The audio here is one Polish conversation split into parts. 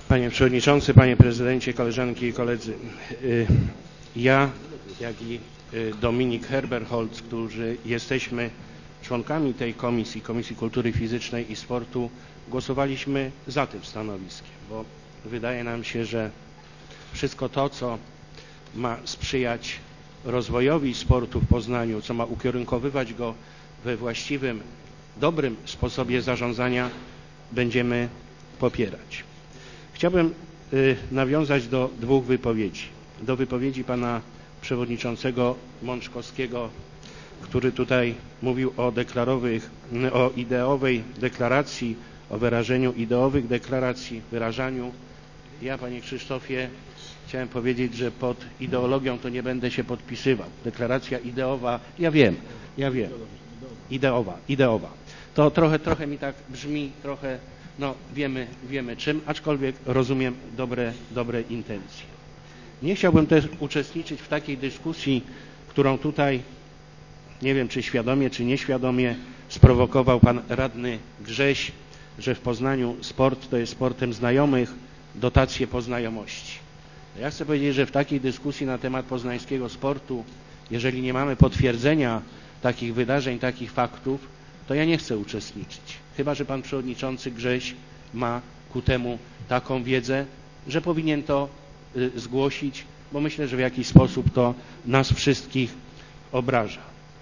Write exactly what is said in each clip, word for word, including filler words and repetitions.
Panie Przewodniczący, Panie Prezydencie, Koleżanki i Koledzy. Ja, jak i Dominik Herberholz, którzy jesteśmy członkami tej komisji, Komisji Kultury Fizycznej i Sportu, głosowaliśmy za tym stanowiskiem, bo wydaje nam się, że wszystko to, co ma sprzyjać rozwojowi sportu w Poznaniu, co ma ukierunkowywać go we właściwym, dobrym sposobie zarządzania, będziemy popierać. Chciałbym y, nawiązać do dwóch wypowiedzi. Do wypowiedzi pana przewodniczącego Mączkowskiego, który tutaj mówił o, deklarowych, o ideowej deklaracji, o wyrażeniu ideowych deklaracji, wyrażaniu. Ja, panie Krzysztofie, chciałem powiedzieć, że pod ideologią to nie będę się podpisywał. Deklaracja ideowa, ja wiem, ja wiem, ideowa, ideowa. To trochę, trochę mi tak brzmi, trochę, no wiemy, wiemy czym, aczkolwiek rozumiem dobre, dobre intencje. Nie chciałbym też uczestniczyć w takiej dyskusji, którą tutaj, nie wiem czy świadomie, czy nieświadomie, sprowokował pan radny Grześ, że w Poznaniu sport to jest sportem znajomych, dotacje po znajomości. Ja chcę powiedzieć, że w takiej dyskusji na temat poznańskiego sportu, jeżeli nie mamy potwierdzenia takich wydarzeń, takich faktów, to ja nie chcę uczestniczyć. Chyba że pan przewodniczący Grześ ma ku temu taką wiedzę, że powinien to y, zgłosić, bo myślę, że w jakiś sposób to nas wszystkich obraża.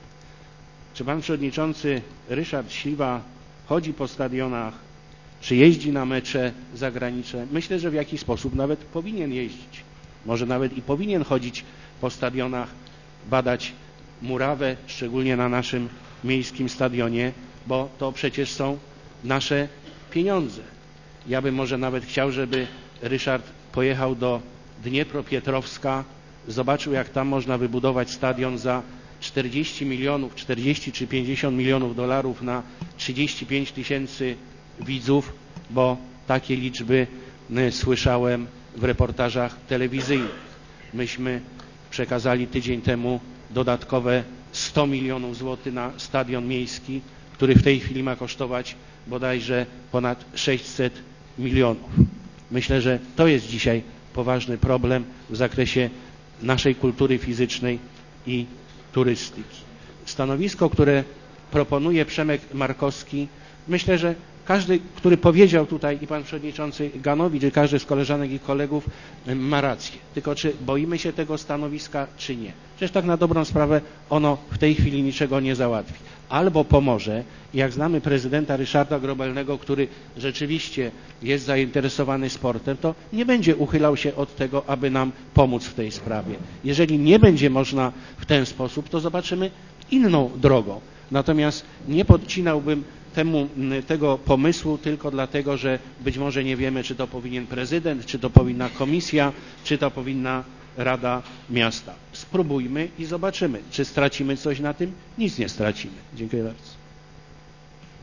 Czy pan przewodniczący Ryszard Śliwa chodzi po stadionach, czy jeździ na mecze zagraniczne? Myślę, że w jakiś sposób nawet powinien jeździć. Może nawet i powinien chodzić po stadionach, badać murawę, szczególnie na naszym miejskim stadionie, bo to przecież są nasze pieniądze. Ja bym może nawet chciał, żeby Ryszard pojechał do Dniepropietrowska, zobaczył, jak tam można wybudować stadion za czterdzieści milionów, czterdzieści czy pięćdziesiąt milionów dolarów na trzydzieści pięć tysięcy widzów, bo takie liczby słyszałem w reportażach telewizyjnych. Myśmy przekazali tydzień temu dodatkowe sto milionów złotych na stadion miejski, który w tej chwili ma kosztować bodajże ponad sześćset milionów. Myślę, że to jest dzisiaj poważny problem w zakresie naszej kultury fizycznej i turystyki. Stanowisko, które proponuje Przemek Markowski, myślę, że każdy, który powiedział tutaj, i pan przewodniczący Ganowicz, i każdy z koleżanek i kolegów ma rację. Tylko czy boimy się tego stanowiska, czy nie? Przecież tak na dobrą sprawę ono w tej chwili niczego nie załatwi. Albo pomoże, jak znamy prezydenta Ryszarda Grobelnego, który rzeczywiście jest zainteresowany sportem, to nie będzie uchylał się od tego, aby nam pomóc w tej sprawie. Jeżeli nie będzie można w ten sposób, to zobaczymy inną drogą. Natomiast nie podcinałbym temu, tego pomysłu tylko dlatego, że być może nie wiemy, czy to powinien prezydent, czy to powinna komisja, czy to powinna Rada Miasta. Spróbujmy i zobaczymy, czy stracimy coś na tym. Nic nie stracimy. Dziękuję bardzo.